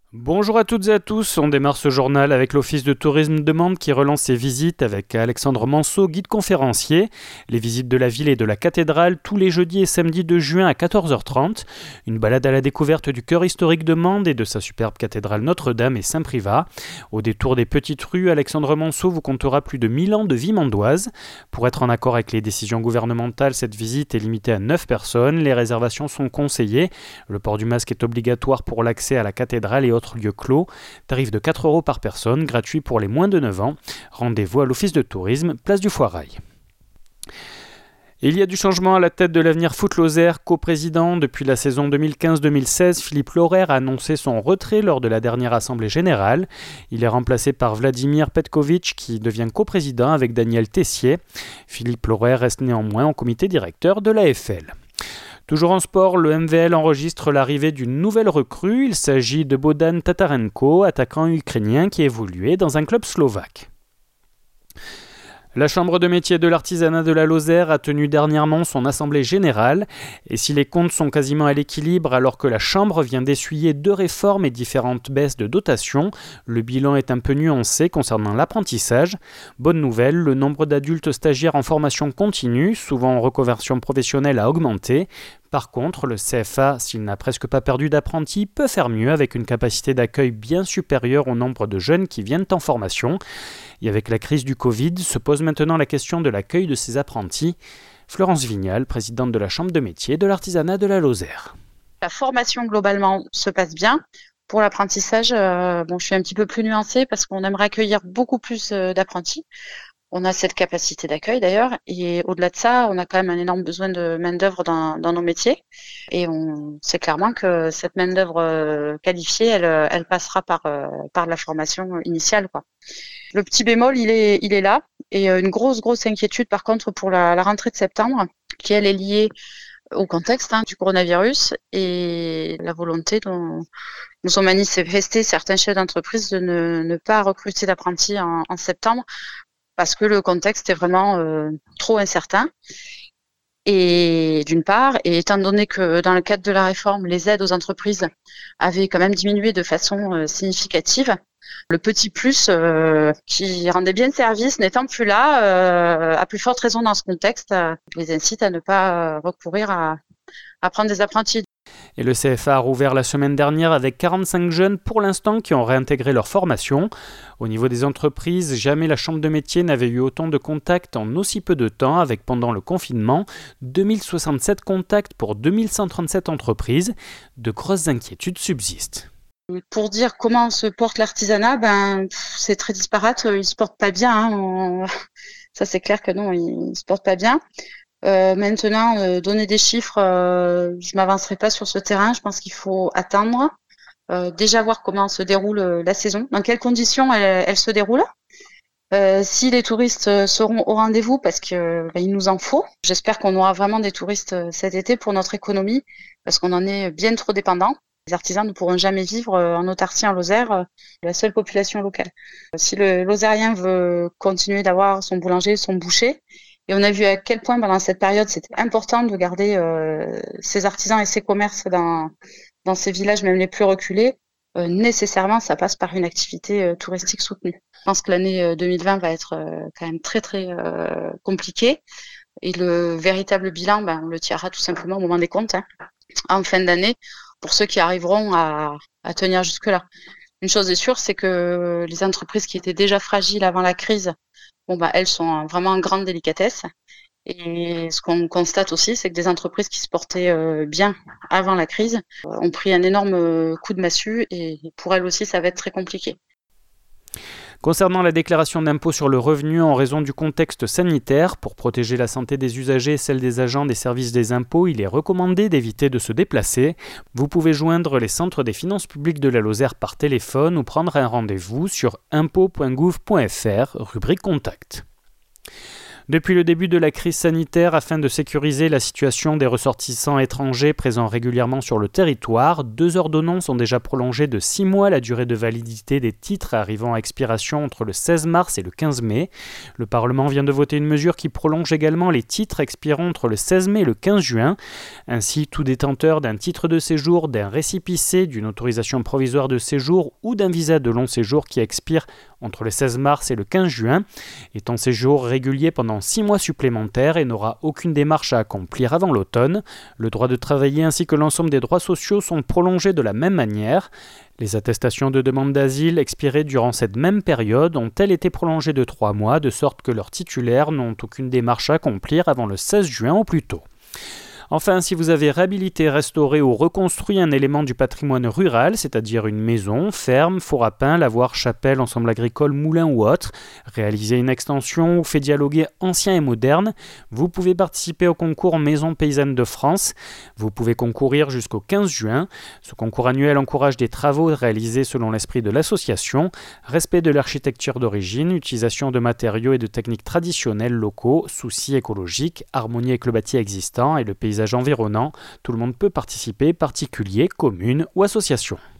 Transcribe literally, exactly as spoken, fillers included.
Bonjour à toutes et à tous, on démarre ce journal avec l'Office de tourisme de Mende qui relance ses visites avec Alexandre Manceau, guide conférencier. Les visites de la ville et de la cathédrale tous les jeudis et samedis de juin à quatorze heures trente. Une balade à la découverte du cœur historique de Mende et de sa superbe cathédrale Notre-Dame et Saint-Privat. Au détour des petites rues, Alexandre Manceau vous contera plus de mille ans de vie mendoise. Pour être en accord avec les décisions gouvernementales, cette visite est limitée à neuf personnes. Les réservations sont conseillées. Le port du masque est obligatoire pour l'accès à la cathédrale et autres lieux clos. Tarif de quatre euros par personne, gratuit pour les moins de neuf ans. Rendez-vous à l'Office de tourisme, place du Foirail. Il y a du changement à la tête de l'Avenir Foot Lozère. Co-président depuis la saison deux mille quinze deux mille seize, Philippe Laurer a annoncé son retrait lors de la dernière assemblée générale. Il est remplacé par Vladimir Petkovic qui devient coprésident avec Daniel Tessier. Philippe Laurer reste néanmoins au comité directeur de l'A F L. Toujours en sport, le M V L enregistre l'arrivée d'une nouvelle recrue. Il s'agit de Bohdan Tatarenko, attaquant ukrainien qui évoluait dans un club slovaque. La Chambre de métier de l'artisanat de la Lozère a tenu dernièrement son assemblée générale. Et si les comptes sont quasiment à l'équilibre alors que la Chambre vient d'essuyer deux réformes et différentes baisses de dotation, le bilan est un peu nuancé concernant l'apprentissage. Bonne nouvelle, le nombre d'adultes stagiaires en formation continue, souvent en reconversion professionnelle, a augmenté. Par contre, le C F A, s'il n'a presque pas perdu d'apprentis, peut faire mieux avec une capacité d'accueil bien supérieure au nombre de jeunes qui viennent en formation. Et avec la crise du Covid, se pose maintenant la question de l'accueil de ces apprentis. Florence Vignal, présidente de la Chambre de métier de l'artisanat de la Lozère. La formation globalement se passe bien. Pour l'apprentissage, euh, bon, je suis un petit peu plus nuancée parce qu'on aimerait accueillir beaucoup plus euh, d'apprentis. On a cette capacité d'accueil d'ailleurs, et au-delà de ça, on a quand même un énorme besoin de main-d'œuvre dans, dans nos métiers. Et on sait clairement que cette main-d'œuvre euh, qualifiée, elle, elle passera par, euh, par la formation initiale, quoi. Le petit bémol, il est, il est là. Et une grosse, grosse inquiétude par contre pour la, la rentrée de septembre, qui elle est liée au contexte hein, du coronavirus et la volonté dont nous ont manifesté certains chefs d'entreprise de ne, ne pas recruter d'apprentis en, en septembre, parce que le contexte est vraiment euh, trop incertain. Et d'une part, et étant donné que dans le cadre de la réforme, les aides aux entreprises avaient quand même diminué de façon euh, significative, le petit plus euh, qui rendait bien service n'étant plus là, euh, à plus forte raison dans ce contexte, euh, les incite à ne pas recourir à, à prendre des apprentis. Et le C F A a rouvert la semaine dernière avec quarante-cinq jeunes pour l'instant qui ont réintégré leur formation. Au niveau des entreprises, jamais la Chambre de métier n'avait eu autant de contacts en aussi peu de temps avec pendant le confinement deux mille soixante-sept contacts pour deux mille cent trente-sept entreprises. De grosses inquiétudes subsistent. Pour dire comment se porte l'artisanat, ben c'est très disparate. Il se porte pas bien. Hein. On... Ça c'est clair que non, il se porte pas bien. Euh, maintenant, euh, donner des chiffres, euh, je m'avancerai pas sur ce terrain. Je pense qu'il faut attendre, euh, déjà voir comment se déroule euh, la saison, dans quelles conditions elle, elle se déroule. Euh, si les touristes seront au rendez-vous, parce que ben, il nous en faut. J'espère qu'on aura vraiment des touristes cet été pour notre économie, parce qu'on en est bien trop dépendant. Les artisans ne pourront jamais vivre en autarcie en Lozère, la seule population locale. Si le Lozérien veut continuer d'avoir son boulanger, son boucher, et on a vu à quel point pendant cette période c'était important de garder euh, ces artisans et ces commerces dans, dans ces villages, même les plus reculés, euh, nécessairement ça passe par une activité euh, touristique soutenue. Je pense que l'année euh, deux mille vingt va être euh, quand même très très euh, compliquée, et le véritable bilan, ben, on le tirera tout simplement au moment des comptes, hein, en fin d'année, pour ceux qui arriveront à, à tenir jusque-là. Une chose est sûre, c'est que les entreprises qui étaient déjà fragiles avant la crise, bon bah elles sont vraiment en grande délicatesse. Et ce qu'on constate aussi, c'est que des entreprises qui se portaient euh, bien avant la crise euh, ont pris un énorme coup de massue, et pour elles aussi, ça va être très compliqué. Concernant la déclaration d'impôt sur le revenu en raison du contexte sanitaire, pour protéger la santé des usagers et celle des agents des services des impôts, il est recommandé d'éviter de se déplacer. Vous pouvez joindre les centres des finances publiques de la Lozère par téléphone ou prendre un rendez-vous sur impôt point gouv point f r, rubrique Contact. Depuis le début de la crise sanitaire, afin de sécuriser la situation des ressortissants étrangers présents régulièrement sur le territoire, deux ordonnances ont déjà prolongé de six mois la durée de validité des titres arrivant à expiration entre le seize mars et le quinze mai. Le Parlement vient de voter une mesure qui prolonge également les titres expirant entre le seize mai et le quinze juin. Ainsi, tout détenteur d'un titre de séjour, d'un récépissé, d'une autorisation provisoire de séjour ou d'un visa de long séjour qui expire entre le seize mars et le quinze juin est en séjour régulier pendant six mois supplémentaires et n'aura aucune démarche à accomplir avant l'automne. Le droit de travailler ainsi que l'ensemble des droits sociaux sont prolongés de la même manière. Les attestations de demande d'asile expirées durant cette même période ont-elles été prolongées de trois mois, de sorte que leurs titulaires n'ont aucune démarche à accomplir avant le seize juin au plus tôt. Enfin, si vous avez réhabilité, restauré ou reconstruit un élément du patrimoine rural, c'est-à-dire une maison, ferme, four à pain, lavoir, chapelle, ensemble agricole, moulin ou autre, réalisé une extension ou fait dialoguer ancien et moderne, vous pouvez participer au concours Maison Paysanne de France. Vous pouvez concourir jusqu'au quinze juin. Ce concours annuel encourage des travaux réalisés selon l'esprit de l'association, respect de l'architecture d'origine, utilisation de matériaux et de techniques traditionnelles locaux, soucis écologiques, harmonie avec le bâti existant et le paysage environnant. Tout le monde peut participer, particuliers, communes ou associations.